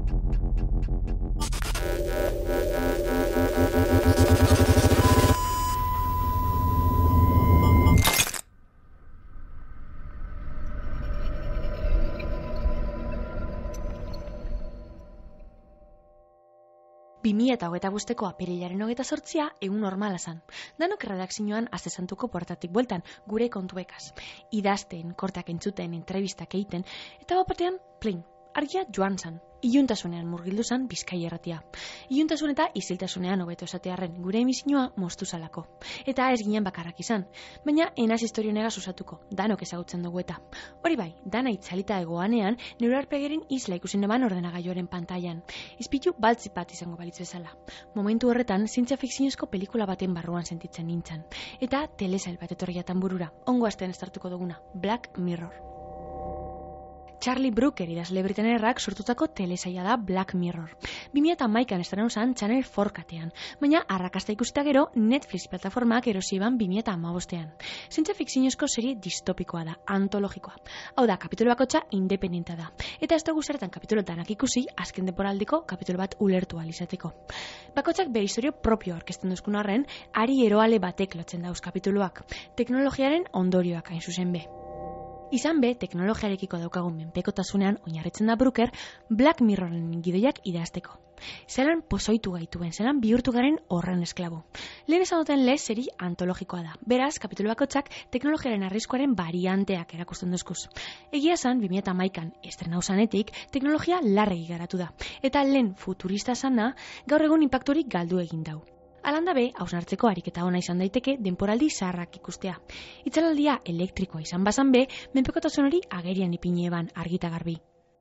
...2025ko apirilaren 28a egun normala zan. Danok redakzioan Aste Santuko portatik bueltan, gure kontuekaz. Idazten, kortak entzuten, entrevistak egiten, eta bapatean, plin, argia joan zan. Iluntasunean murgildu zan Bizkai Irratia. Iluntasun eta isiltasunean hobeto esatearren gure emisioa moztu zalako. Eta ez ginen bakarrak izan, baina enaz historionega susatuko, danok ezagutzen dugu eta. Hori bai, dana itzalita egoanean, neure arpegeren isla ikusin eban ordenagailuaren pantailan. Izpitu baltzi bat izango balitz bezala. Momentu horretan, zientzia fikziozko pelikula baten barruan sentitzen nintzen. Eta telesail bat etorriatan burura, ongo astean estartuko duguna, Black Mirror. Charlie Brooker idazle britanerrak sortutako telesaila da Black Mirror. 2011an estrenu zan Channel 4 katean, baina arrakasta ikusita gero Netflix plataformak erosi eban 2015ean. Zientzia fikziozko serie distopikoa da, antologikoa. Hau da, kapitulu bakotxa independenta da. Eta ez dugu zertan kapitulu danak ikusi, azken temporaldiko kapitulu bat ulertu alizateko. Bakotxak bere historio propio aurkezten duzkun arren, ari eroale batek lotzen dauz kapituluak. Teknologiaren ondorioak hain zuzen be. Izan be, teknologiarekiko daukagun menpekotasunean oinarritzen da Brooker Black Mirroren gidoiak idazteko. Zelan pozoitu gaituen, zelan bihurtu garen horren esklabo. Lehen esan duten lez seri antologikoa da. Beraz, kapitulu bakotxak teknologiaren arriskuaren varianteak erakusten duzkuz. Egia zan, 2011an estrenau zanetik, teknologia larregi garatu da. Eta lehen futurista zana, gaur egun inpaktorik galdu egin dau. Alanda be, hausnartzeko ariketa ona izan daiteke denporaldi zaharrak ikustea. Itzalaldia elektrikoa izan bazan be, menpekotasun hori agerian ipini eban argita garbi.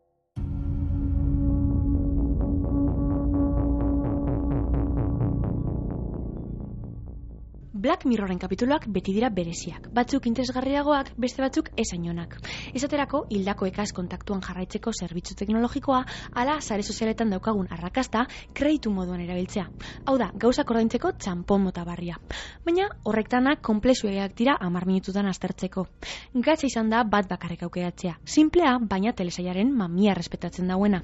Black Mirroren kapituluak beti dira bereziak. Batzuk interesgarriagoak, beste batzuk esainonak. Esaterako, hildakoekaz kontaktuan jarraitzeko zerbitzu teknologikoa, ala sare sozialetan daukagun arrakasta kreditu moduan erabiltzea. Hau da, gauzak ordaintzeko txanpon mota barria. Baina horrektanak konplexueak dira 10 minututan aztertzeko. Gatza izan da bat bakarrik aukeratzea. Simplea, baina telesailaren mamia respetatzen dauena.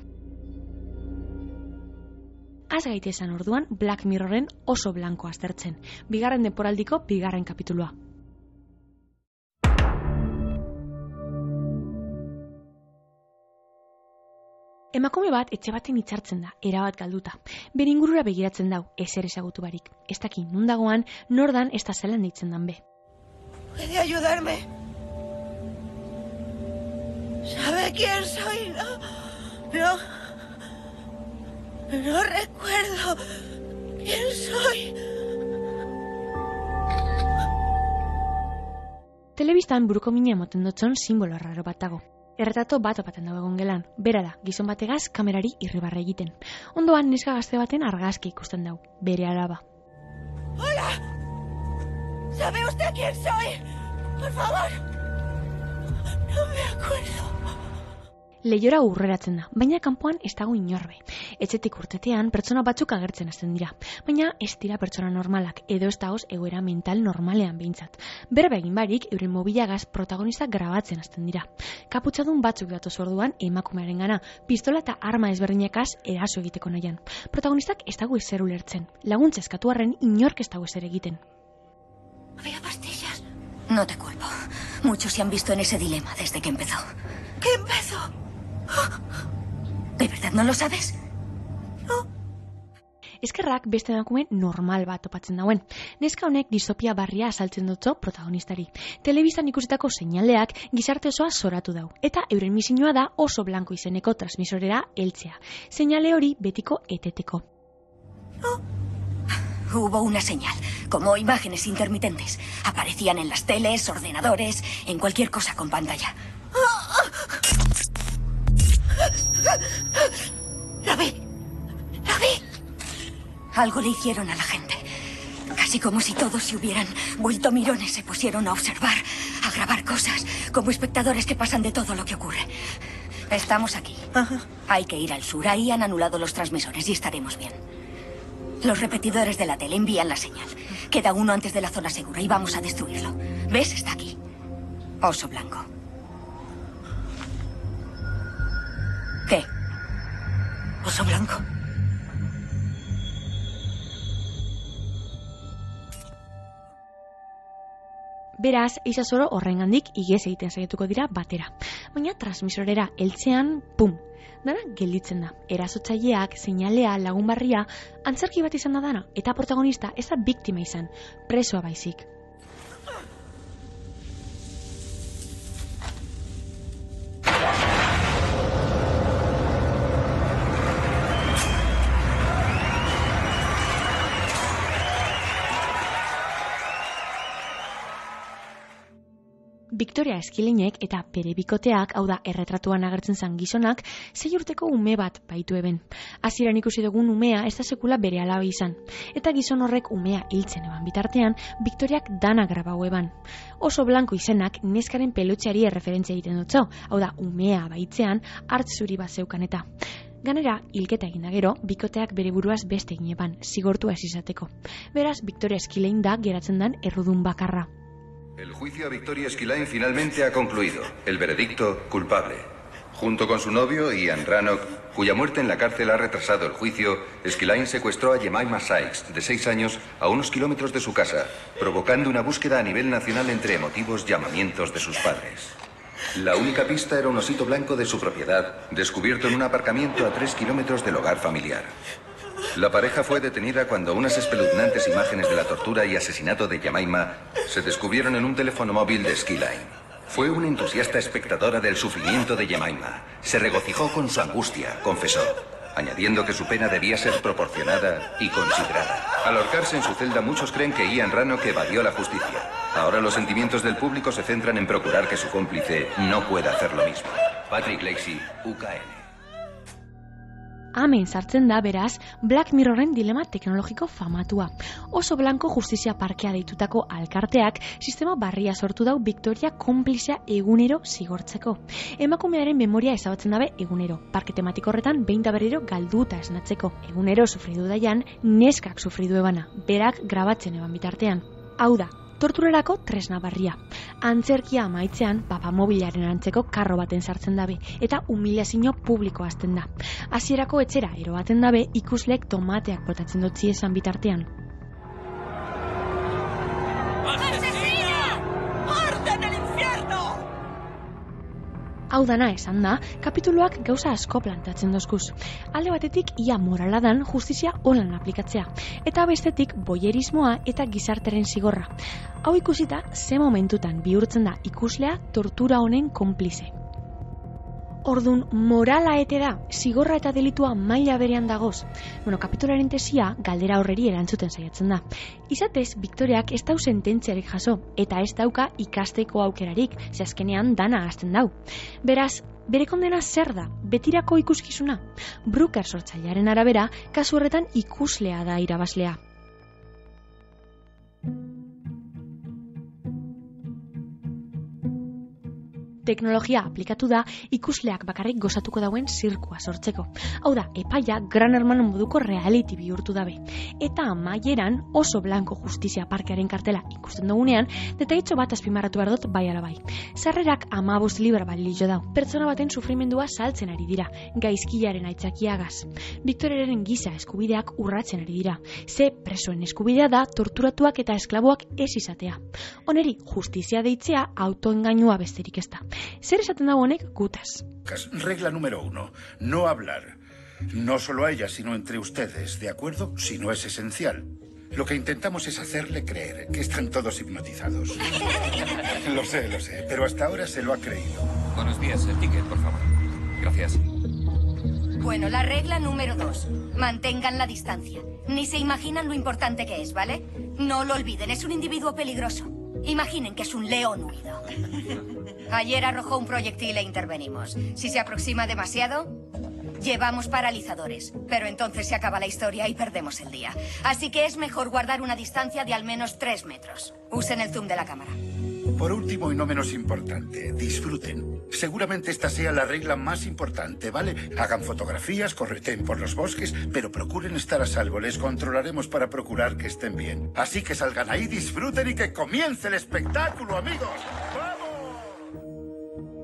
Az gaitezan orduan Black Mirroren oso blanko aztertzen. Bigarren temporaldiko bigarren kapitulua. Emakume bat etxe baten hitzartzen da, erabat galduta. Bere ingurura begiratzen dau, ezer ezagutu barik. Ez daki nun dagoan, nordan ez da zelan deitzen dan be. ¿Puede ayudarme? ¿Sabe quién soy? No recuerdo quién soy. Telebistan buruko mina emoten dotzon simbolo raro bat dago. Erretrato bat opaten dago egon gelan. Bera da, gizon bategaz kamerari irribarra egiten. Ondoan neska gazte baten argazki ikusten dau, bere alaba. ¡Hola! ¿Sabe usted quién soy? Por favor. No me acuerdo. Lehiora urreratzen da, baina kanpoan ez dago inorbe. Etxetik urtetean pertsona batzuk agertzen hasten dira, baina ez dira pertsona normalak, edo ez dagoz egoera mental normalean behintzat. Berba egin barik, euren mobilagaz protagonistak grabatzen hasten dira. Kaputxadun batzuk datoz orduan emakumearen gana, pistola eta arma ezberdinekaz eraso egiteko nahian. Protagonistak ez dago ezer ulertzen, laguntza eskatu arren inork ez dago ezer egiten. ¿Había pastillas? No te culpo. Muchos se han visto en ese dilema desde que empezó. ¿Qué empezó? ¿De verdad no lo sabes? No. Eskerrak beste emakume normal bat topatzen dauen. Neska honek distopia barria azaltzen dutzo protagonistari. Telebistan ikusitako seinaleak gizarte osoa zoratu dau. Eta euren misioa da oso blanko izeneko transmisorera heltzea. Seinale hori betiko eteteko. Hubo una señal, como imágenes intermitentes. Aparecían en las teles, ordenadores, en cualquier cosa con pantalla. Lo vi. Algo le hicieron a la gente. Casi como si todos se hubieran vuelto mirones, se pusieron a observar, a grabar cosas, como espectadores que pasan de todo lo que ocurre. Estamos aquí. Ajá. Hay que ir al sur. Ahí han anulado los transmisores y estaremos bien. Los repetidores de la tele envían la señal. Queda uno antes de la zona segura y vamos a destruirlo. ¿Ves? Está aquí. Oso blanco. ¿Qué? Oso blanco. Beraz, Eizazoro horrengandik igez egiten saiatuko dira batera. Baina transmisorera heltzean, pum, dana gelditzen da. Erasotzaileak, seinalea, lagunbarria, antzerki bat izan da dana, eta protagonista ez da biktima izan, presoa baizik. Victoria Eskilinek eta bere bikoteak, hau da erretratuan agertzen zen gizonak, 6 urteko ume bat baitu eben. Hasieran ikusi dugun umea ez da sekula bere alaba izan. Eta gizon horrek umea hiltzen eban bitartean, Victoriak dana grabau eban. Oso blanko izenak neskaren pelutxeari erreferentzia egiten dutzo, hau da umea baitzean hartz zuri bat zeukan eta. Ganera, hilketa egin da gero, bikoteak bere buruaz beste egin eban, zigortua ez izateko. Beraz, Victoria Eskilein da geratzen den errudun bakarra. El juicio a Victoria Esquilain finalmente ha concluido. El veredicto, culpable. Junto con su novio, Ian Rannoch, cuya muerte en la cárcel ha retrasado el juicio, Esquilain secuestró a Jemima Sykes, de 6 años, a unos kilómetros de su casa, provocando una búsqueda a nivel nacional entre emotivos llamamientos de sus padres. La única pista era un osito blanco de su propiedad, descubierto en un aparcamiento a 3 kilómetros del hogar familiar. La pareja fue detenida cuando unas espeluznantes imágenes de la tortura y asesinato de Jemima se descubrieron en un teléfono móvil de Esquilain. Fue una entusiasta espectadora del sufrimiento de Jemima. Se regocijó con su angustia, confesó, añadiendo que su pena debía ser proporcionada y considerada. Al ahorcarse en su celda, muchos creen que Ian Rannoch evadió la justicia. Ahora los sentimientos del público se centran en procurar que su cómplice no pueda hacer lo mismo. Patrick Lacey, UKN. Hemen sartzen da, beraz, Black Mirrorren dilema teknologiko famatua. Oso blanko justizia parkea deitutako alkarteak sistema barria sortu dau Victoria konplizea egunero zigortzeko. Emakumearen memoria ezabatzen dabe egunero. Parke tematiko horretan behin da berriro galduta esnatzeko. Egunero sufridu daian, neskak sufridu ebana, berak grabatzen eban bitartean. Hau da, torturerako tresna barria. Antzerkia amaitzean, papamobilaren antzeko karro baten sartzen dabe, eta humilazio publiko hasten da. Hasierako etxera eroaten dabe, ikusleek tomateak botatzen dutzi esan bitartean. ¡Asesina! ¡Orden del infierno! Hau dana esan da, kapituluak gauza asko plantatzen dozkuz. Alde batetik ia morala dan justizia holan aplikatzea, eta bestetik boierismoa eta gizarteren zigorra. Hau ikusita, ze momentutan bihurtzen da ikuslea tortura honen konplize. Ordun morala ete da, zigorra eta delitua maila berean dagoz. Kapitularen tesia galdera horreri erantzuten saiatzen da. Izatez, Victoriak ez dau sententziarik jaso, eta ez dauka ikasteko aukerarik, ze azkenean dana hasten dau. Beraz, bere kondena zer da, betirako ikuskizuna? Brooker sortzailearen arabera, kasu horretan ikuslea da irabazlea. Teknologia aplikatu da ikusleak bakarrik gozatuko dauen zirkua sortzeko. Hau da, epaia Gran Hermano moduko reality bihurtu dabe. Eta amaieran oso blanko justizia parkearen kartela ikusten dugunean, detaitxo bat azpimarratu behar dut bai ala bai. Sarrerak 15 libra balio dau. Pertsona baten sufrimendua saltzen ari dira, gaizkilaren aitzakiagaz. Victoriaren giza eskubideak urratzen ari dira. Ze presoen eskubidea da torturatuak eta esklaboak ez izatea. Oneri justizia deitzea autoengainua besterik ez da. Zer esaten dago honek gutaz. Regla número 1. No hablar. No solo a ella, sino entre ustedes, ¿de acuerdo? Si no es esencial. Lo que intentamos es hacerle creer que están todos hipnotizados. Lo sé, pero hasta ahora se lo ha creído. Buenos días, el ticket, por favor. Gracias. Bueno, la regla número 2. Mantengan la distancia. Ni se imaginan lo importante que es, ¿vale? No lo olviden, es un individuo peligroso. Imaginen que es un león huido. Ayer arrojó un proyectil e intervenimos. Si se aproxima demasiado, llevamos paralizadores. Pero entonces se acaba la historia y perdemos el día. Así que es mejor guardar una distancia de al menos 3 metros. Usen el zoom de la cámara. Por último y no menos importante, disfruten. Seguramente esta sea la regla más importante, ¿vale? Hagan fotografías, correteen por los bosques, pero procuren estar a salvo. Les controlaremos para procurar que estén bien. Así que salgan ahí, disfruten y que comience el espectáculo, amigos. ¡Vamos!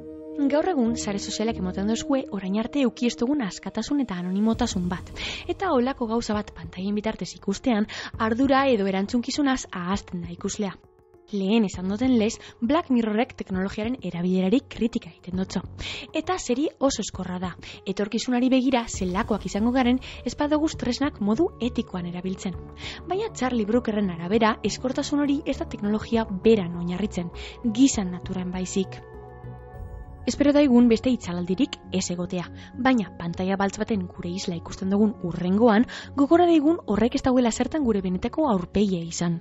Gaur egun, sare sozialak emoten dozue, orain arte euki ez dugun askatasun eta anonimotasun bat. Eta holako gauza bat pantaien bitartez ikustean, ardura edo erantzunkizunaz ahazten da ikuslea. Lehen esan duten lez, Black Mirrorrek teknologiaren erabilerarik kritika egiten dutxo. Eta seri oso eskorra da. Etorkizunari begira zelakoak izango garen espadoguz tresnak modu etikoan erabiltzen. Baina Charlie Brookerren arabera, eskortasun hori ez da teknologia beran oinarritzen, gizan naturan baizik. Espero daigun beste itzalaldirik ez egotea, baina pantaia baltz baten gure isla ikusten dugun urrengoan, gogora daigun horrek ez dauela zertan gure benetako aurpegia izan.